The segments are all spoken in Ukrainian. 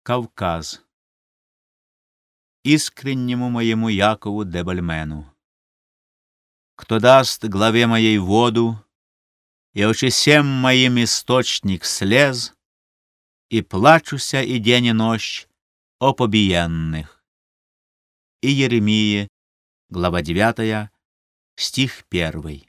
Кавказ. Искреннему моему Якову де Бальмену. Кто даст главе моей воду, и очисем моим источник слез, и плачуся и день и ночь о побиенных. И Еремии, глава 9, стих 1.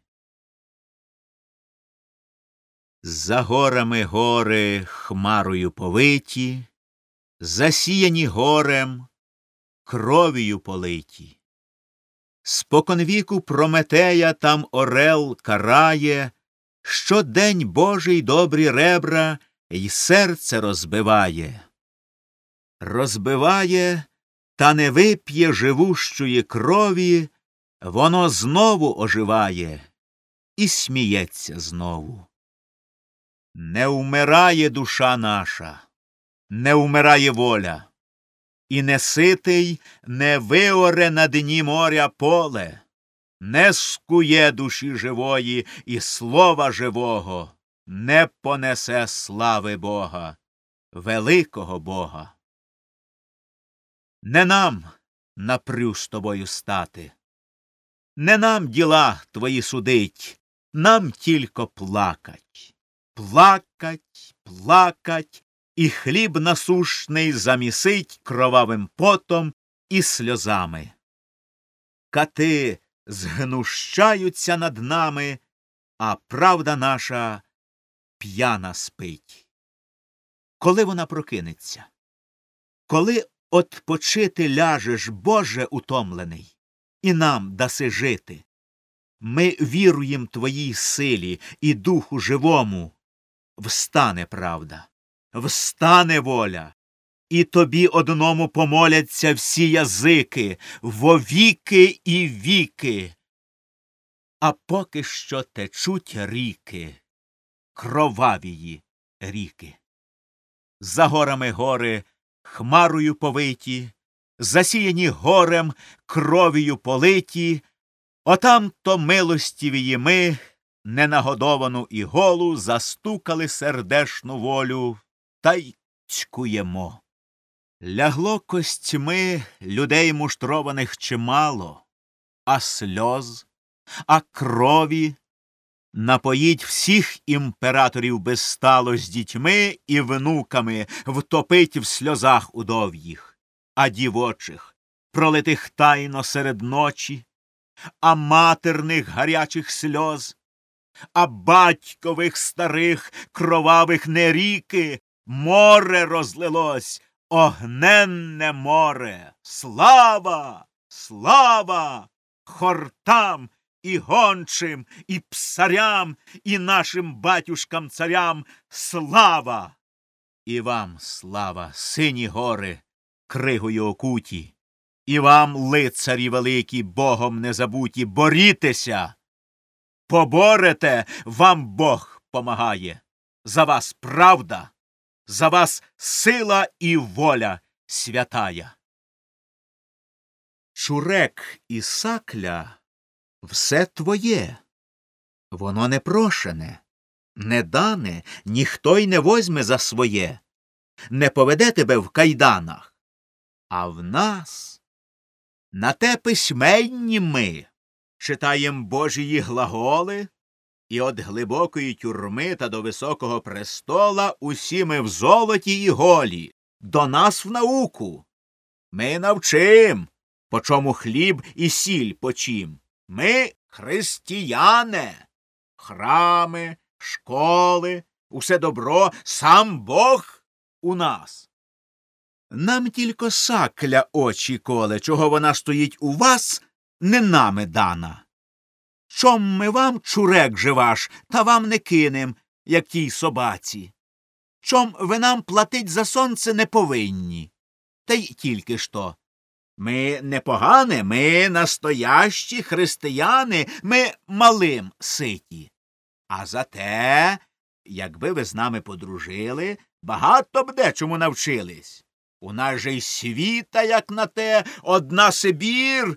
За горами гори хмарою повиті, засіяні горем, кров'ю политі. Споконвіку Прометея там орел карає, щодень Божий добрі ребра й серце розбиває. Розбиває, та не вип'є живущої крові, воно знову оживає і сміється знову. Не вмирає душа наша, не вмирає воля, і не ситий не виоре на дні моря поле, не скує душі живої і слова живого, не понесе слави Бога, великого Бога. Не нам напрю з тобою стати, не нам діла твої судить, нам тільки плакать. Плакать, плакать, і хліб насушний замісить кровавим потом і сльозами. Кати згнущаються над нами, а правда наша п'яна спить. Коли вона прокинеться? Коли отпочити ляжеш, Боже утомлений, і нам даси жити? Ми віруєм Твоїй силі і Духу живому. Встане правда, встане воля, і Тобі одному помоляться всі язики, во віки і віки. А поки що течуть ріки, кровавії ріки. За горами гори хмарою повиті, засіяні горем, кров'ю политі, отам-то милостівії ми, ненагодовану і голу, застукали сердешну волю, та й цькуємо. Лягло костьми людей муштрованих чимало, а сльоз, а крові напоїть всіх імператорів безстало з дітьми і внуками, втопить в сльозах удов'їх, а дівочих, пролитих тайно серед ночі, а матерних гарячих сльоз, а батькових старих кровавих не ріки, море розлилось, огненне море. Слава! Слава! Хортам і гончим, і псарям, і нашим батюшкам-царям слава! І вам слава, сині гори, кригою окуті, і вам, лицарі великі, Богом не забуті, борітеся! Поборете, вам Бог помагає. За вас правда, за вас сила і воля святая. Чурек і сакля – все твоє. Воно не прошене, не дане, ніхто й не возьме за своє, не поведе тебе в кайданах. А в нас на те письменні ми. Читаєм Божії глаголи, і от глибокої тюрми та до високого престола усі ми в золоті і голі, до нас в науку. Ми навчим, по чому хліб і сіль почім. Ми християне, храми, школи, усе добро, сам Бог у нас. Нам тільки сакля очі коле, чого вона стоїть у вас, не нами дана. Чом ми вам, чурек же ваш, та вам не кинем, як тій собаці? Чом ви нам платить за сонце не повинні? Та й тільки ж то. Ми не погане, ми настоящі християни, ми малим ситі. А зате, якби ви з нами подружили, багато б дечому навчились. У нас же й світа, як на те, одна Сибір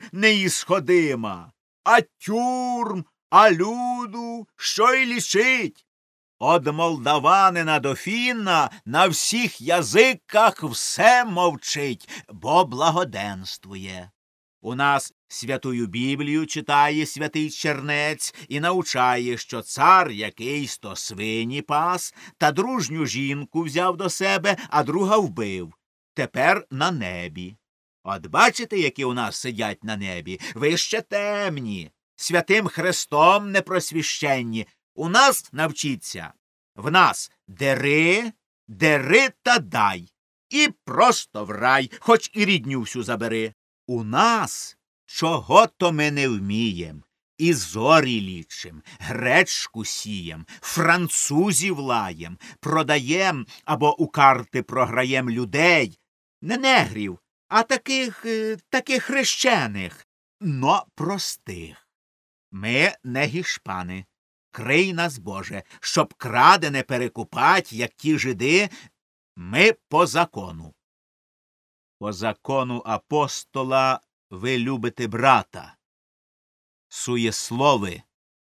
неісходима, а тюрм, а люду, що й лічить. Од молдаванина до фінна на всіх язиках все мовчить, бо благоденствує. У нас святую Біблію читає святий чернець і навчає, що цар якийсь то свині пас, та дружню жінку взяв до себе, а друга вбив. Тепер на небі. От бачите, які у нас сидять на небі? Ви ще темні, святим Христом непросвіщенні. У нас навчіться. В нас дери, дери та дай. І просто в рай, хоч і рідню всю забери. У нас чого-то ми не вмієм. І зорі лічим, гречку сієм, французів лаєм, продаєм або у карти програєм людей. Не негрів, а таких хрещених, но простих. Ми не гішпани. Крий нас, Боже, щоб крадене перекупать, як ті жиди, ми по закону. По закону апостола ви любите брата. Суєслови,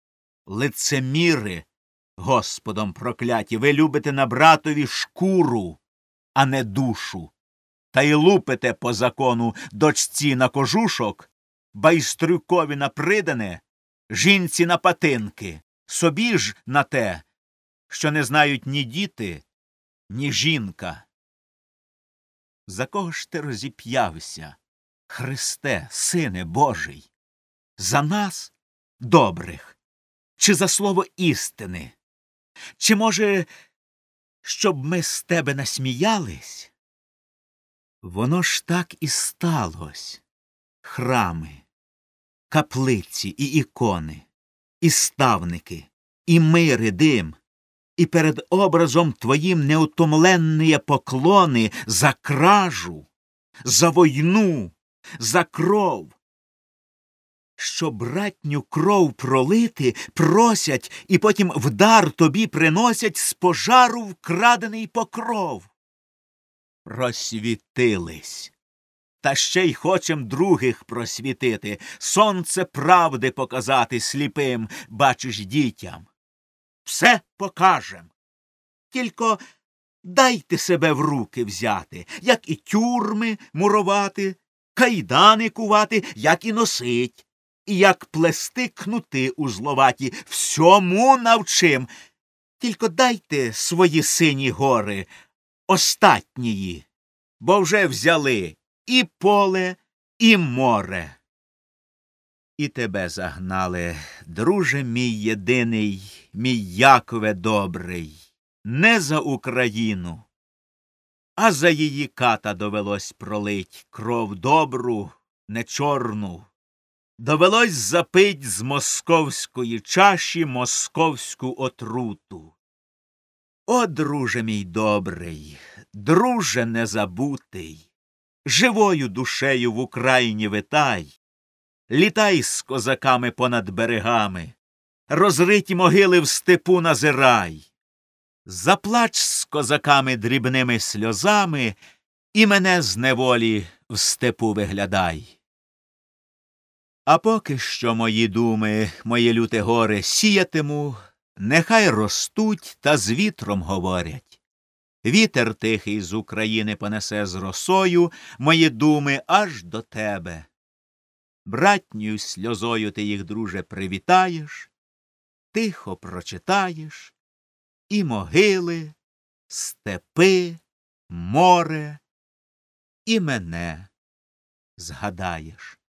лицеміри, Господом прокляті, ви любите на братові шкуру, а не душу. Та й лупите по закону дочці на кожушок, байстрюкові на придане, жінці на патинки, собі ж на те, що не знають ні діти, ні жінка. За кого ж ти розіп'явся, Христе, Сине Божий? За нас, добрих, чи за слово істини? Чи, може, щоб ми з тебе насміялись? Воно ж так і сталось. Храми, каплиці і ікони, і ставники, і мири дим, і перед образом твоїм неутомленні поклони за кражу, за війну, за кров. Що братню кров пролити просять і потім в дар тобі приносять з пожару вкрадений покров. Просвітились. Та ще й хочем других просвітити, сонце правди показати сліпим, бачиш, дітям. Все покажем. Тільки дайте себе в руки взяти, як і тюрми мурувати, кайдани кувати, як і носить, і як плести кнути узловаті, всьому навчим. Тільки дайте свої сині гори, остатнії, бо вже взяли і поле, і море. І тебе загнали, друже мій єдиний, мій Якове добрий, не за Україну, а за її ката довелось пролить кров добру, не чорну. Довелось запить з московської чаші московську отруту. О, друже мій добрий, друже незабутий, живою душею в Україні витай, літай з козаками понад берегами, розриті могили в степу назирай, заплач з козаками дрібними сльозами і мене з неволі в степу виглядай. А поки що мої думи, моє люте горе сіятиму, нехай ростуть та з вітром говорять. Вітер тихий з України понесе з росою мої думи аж до тебе. Братньою сльозою ти їх, друже, привітаєш, тихо прочитаєш, і могили, степи, море, і мене згадаєш.